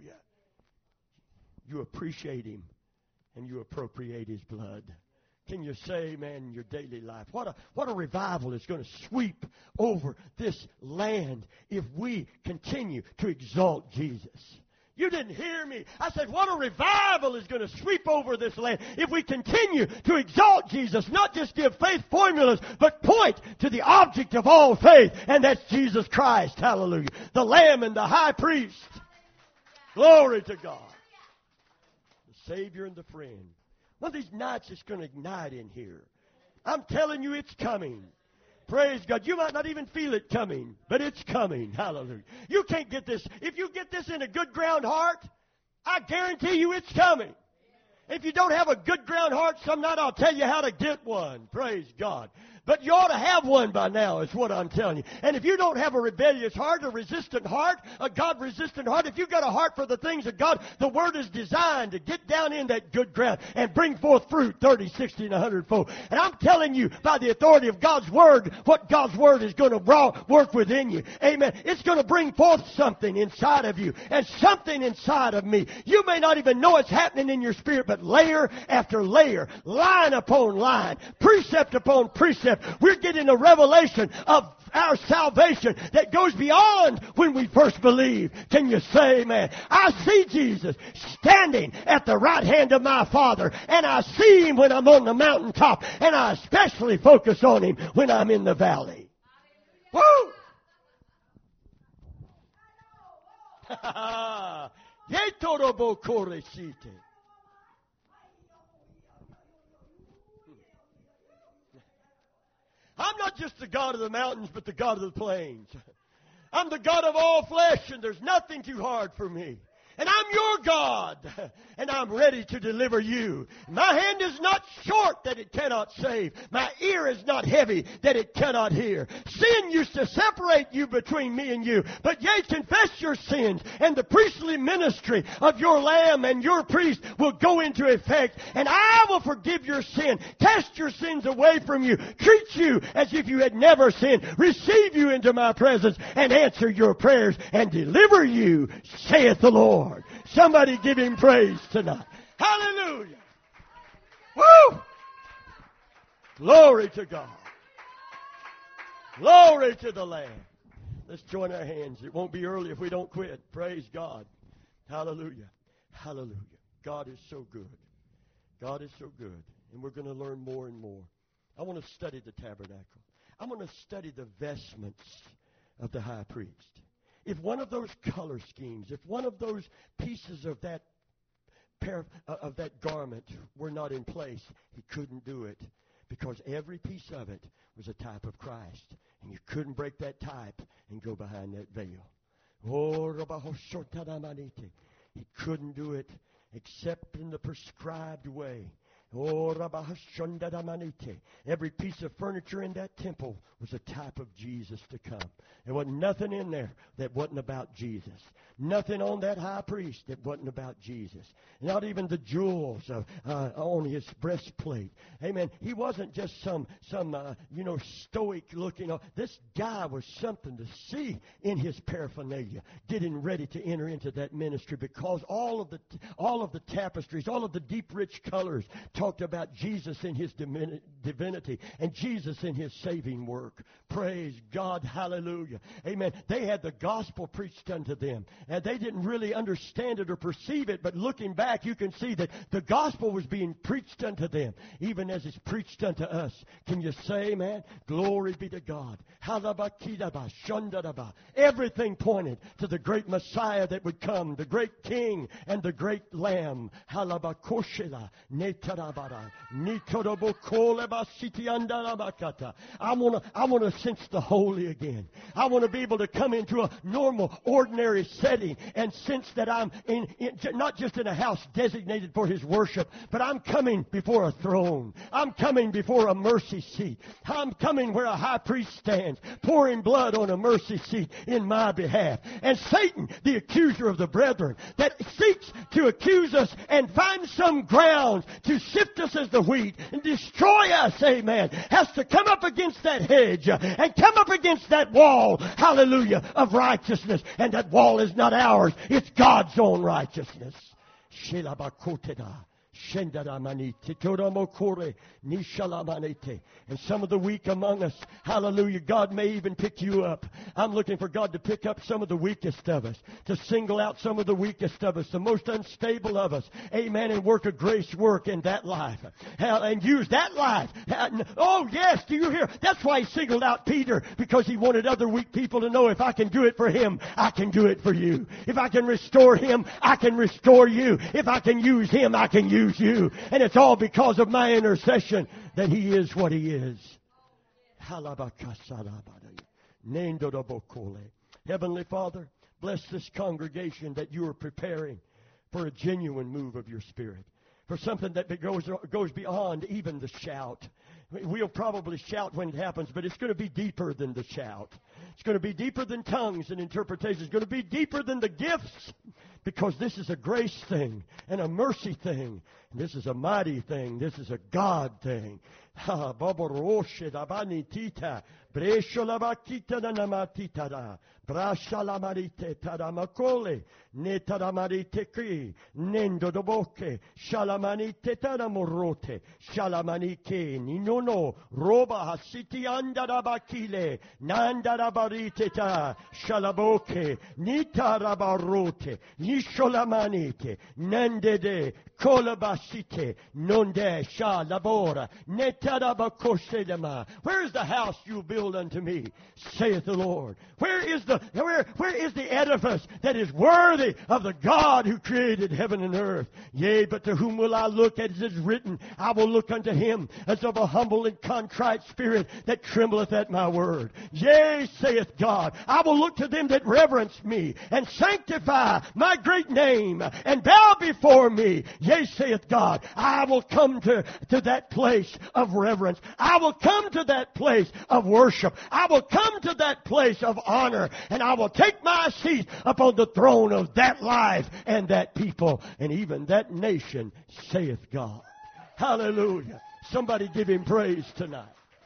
You appreciate Him and you appropriate His blood. Can you say amen in your daily life? What a revival is going to sweep over this land if we continue to exalt Jesus. You didn't hear me. I said, what a revival is going to sweep over this land if we continue to exalt Jesus, not just give faith formulas, but point to the object of all faith, and that's Jesus Christ. Hallelujah. The Lamb and the High Priest. Glory to God. The Savior and the friend. One of these nights it's going to ignite in here. I'm telling you, it's coming. Praise God. You might not even feel it coming, but it's coming. Hallelujah. You can't get this. If you get this in a good ground heart, I guarantee you it's coming. If you don't have a good ground heart, some night I'll tell you how to get one. Praise God. But you ought to have one by now is what I'm telling you. And if you don't have a rebellious heart, a resistant heart, a God-resistant heart, if you've got a heart for the things of God, the Word is designed to get down in that good ground and bring forth fruit 30, 60, and 100-fold. And I'm telling you by the authority of God's Word what God's Word is going to work within you. Amen. It's going to bring forth something inside of you and something inside of me. You may not even know it's happening in your spirit, but layer after layer, line upon line, precept upon precept, we're getting a revelation of our salvation that goes beyond when we first believe. Can you say amen? I see Jesus standing at the right hand of my Father, and I see Him when I'm on the mountaintop, and I especially focus on Him when I'm in the valley. Woo! I'm not just the God of the mountains, but the God of the plains. I'm the God of all flesh, and there's nothing too hard for me. And I'm your God, and I'm ready to deliver you. My hand is not short that it cannot save. My ear is not heavy that it cannot hear. Sin used to separate you between me and you. But yea, confess your sins, and the priestly ministry of your lamb and your priest will go into effect. And I will forgive your sin, cast your sins away from you, treat you as if you had never sinned, receive you into my presence, and answer your prayers, and deliver you, saith the Lord. Somebody give Him praise tonight. Hallelujah. Woo! Glory to God. Glory to the Lamb. Let's join our hands. It won't be early if we don't quit. Praise God. Hallelujah. Hallelujah. God is so good. God is so good. And we're going to learn more and more. I want to study the tabernacle. I want to study the vestments of the high priest. If one of those color schemes, if one of those pieces of that garment were not in place, he couldn't do it, because every piece of it was a type of Christ, and you couldn't break that type and go behind that veil. He couldn't do it except in the prescribed way. Every piece of furniture in that temple was a type of Jesus to come. There wasn't nothing in there that wasn't about Jesus. Nothing on that high priest that wasn't about Jesus. Not even the jewels on his breastplate. Amen. He wasn't just some stoic looking. This guy was something to see in his paraphernalia, getting ready to enter into that ministry, because all of the tapestries, all of the deep, rich colors talked about Jesus in His divinity and Jesus in His saving work. Praise God. Hallelujah. Amen. They had the gospel preached unto them, and they didn't really understand it or perceive it, but looking back, you can see that the gospel was being preached unto them, even as it's preached unto us. Can you say, man? Glory be to God. Everything pointed to the great Messiah that would come, the great King and the great Lamb. I want to sense the holy again. I want to be able to come into a normal, ordinary setting and sense that I'm not just in a house designated for His worship, but I'm coming before a throne. I'm coming before a mercy seat. I'm coming where a high priest stands, pouring blood on a mercy seat in my behalf. And Satan, the accuser of the brethren, that seeks to accuse us and find some ground to sift us as the wheat and destroy us, amen, has to come up against that hedge and come up against that wall, hallelujah, of righteousness. And that wall is not ours. It's God's own righteousness. And some of the weak among us, hallelujah, God may even pick you up. I'm looking for God to pick up some of the weakest of us, to single out some of the weakest of us, the most unstable of us, amen, and work a grace work in that life. And use that life. Oh, yes, do you hear? That's why He singled out Peter, because He wanted other weak people to know, if I can do it for him, I can do it for you. If I can restore him, I can restore you. If I can use him, I can use you. And it's all because of my intercession that he is what he is. Heavenly Father, bless this congregation that you are preparing for a genuine move of your Spirit, for something that goes beyond even the shout. We'll probably shout when it happens, but it's going to be deeper than the shout. It's going to be deeper than tongues and interpretation. It's going to be deeper than the gifts, because this is a grace thing and a mercy thing. And this is a mighty thing. This is a God thing. Ha, baboroshe dabanitita, bresholabakita nanamatitara, brashalamarite tadamakole, netadamarite ki, nendo doboke, shalamanite tadamorote, shalamanike, ninono, roba hasiti andarabakile, nandarabarite ta, shalaboke, nitarabarote, nisholamanite, nandede, kolabasite, nonde, shalabora, netadabakoselema. Where is the house you build unto me, saith the Lord? Where is the edifice that is worthy of the God who created heaven and earth? Yea, but to whom will I look, as it is written, I will look unto him as of a humble and contrite spirit that trembleth at my word. Yea, saith God, I will look to them that reverence me and sanctify my great name and bow before me. Yea, saith God, I will come to that place of reverence. I will come to that place of worship. I will come to that place of honor, and I will take my seat upon the throne of that life and that people and even that nation, saith God. Hallelujah. Somebody give him praise tonight.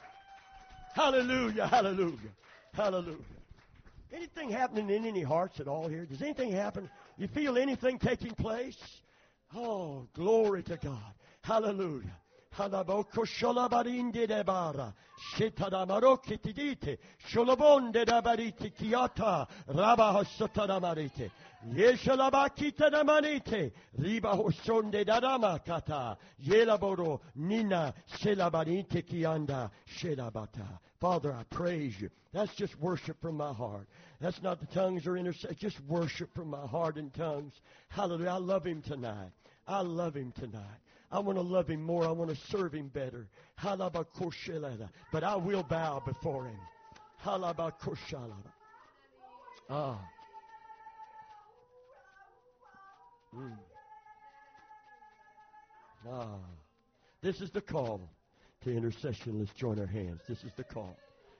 Hallelujah, hallelujah, hallelujah. Anything happening in any hearts at all here? Does anything happen? You feel anything taking place? Oh, glory to God. Hallelujah. Halaboko sholabarinde debara, shetadamaroke tidite, sholobonde dabarite kiata, rabahosotadamarite, yeshalabakita damarite, ribahosonde dadamakata, yelaboro, nina, shelabarite kianda, shelabata. Father, I praise you. That's just worship from my heart. That's not the tongues or intercession. Just worship from my heart and tongues. Hallelujah. I love him tonight. I love him tonight. I want to love him more. I want to serve him better. But I will bow before him. Ah. Ah. This is the call to intercession. Let's join our hands. This is the call.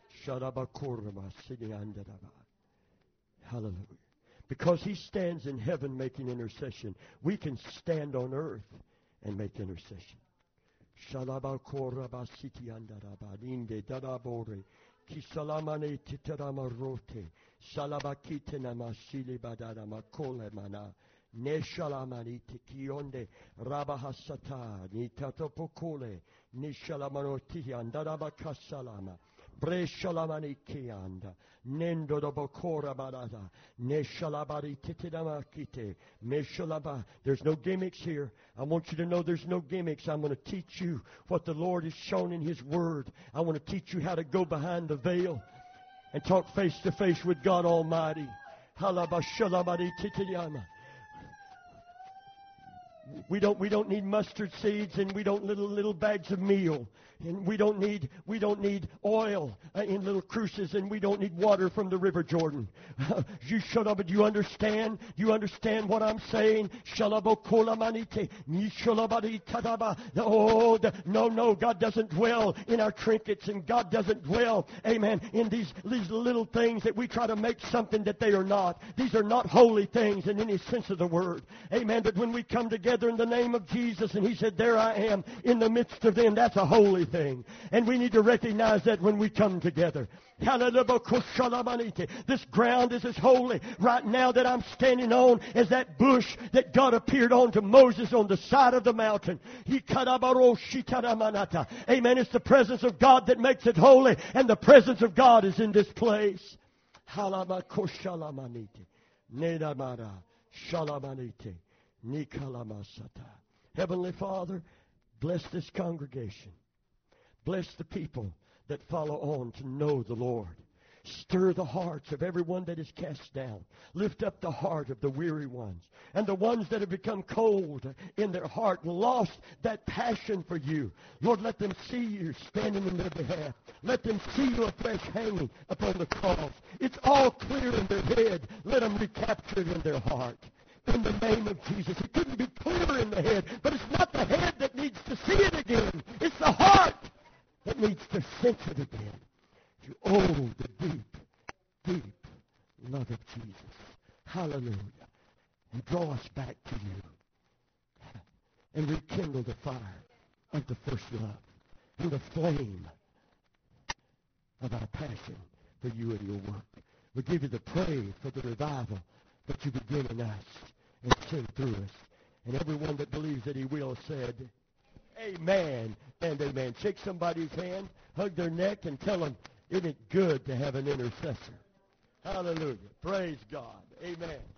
Hallelujah. Because he stands in heaven making intercession, we can stand on earth and make intercession. Shalabakorabasiti andarabadinde darabore kisalamane titaramarote salabakite namasili badaramakole mana neshalamani tikionde rabahasata nitatopokole nishalamanoti andarabakasalama. Breshalamani kianda, nendo do bokora barada, neshalabari titidamakite, meshalaba. There's no gimmicks here. I want you to know there's no gimmicks. I'm going to teach you what the Lord has shown in His Word. I want to teach you how to go behind the veil and talk face to face with God Almighty. Halabashalamari titidama. We don't need mustard seeds, and we don't little bags of meal, and we don't need oil in little cruces, and we don't need water from the River Jordan. You shut up, but you understand? You understand what I'm saying? Oh, no, God doesn't dwell in our trinkets, and God doesn't dwell, amen, in these little things that we try to make something that they are not. These are not holy things in any sense of the word, amen. But when we come together in the name of Jesus, and He said, there I am in the midst of them, that's a holy thing. And we need to recognize that when we come together. This ground is as holy right now that I'm standing on as that bush that God appeared on to Moses on the side of the mountain. Amen. It's the presence of God that makes it holy, and the presence of God is in this place. Heavenly Father, bless this congregation. Bless the people that follow on to know the Lord. Stir the hearts of everyone that is cast down. Lift up the heart of the weary ones, and the ones that have become cold in their heart and lost that passion for you. Lord, let them see you standing in their behalf. Let them see you afresh hanging upon the cross. It's all clear in their head. Let them recapture it in their heart. in the name of Jesus. It couldn't be clearer in the head, but it's not the head that needs to see it again. It's the heart that needs to sense it again. The deep, deep love of Jesus. Hallelujah. And draw us back to you. And rekindle the fire of the first love and the flame of our passion for you and your work. We give you the praise for the revival that you begin in us and send through us. And everyone that believes that he will said, amen and amen. Shake somebody's hand, hug their neck, and tell them, isn't it good to have an intercessor? Hallelujah. Praise God. Amen.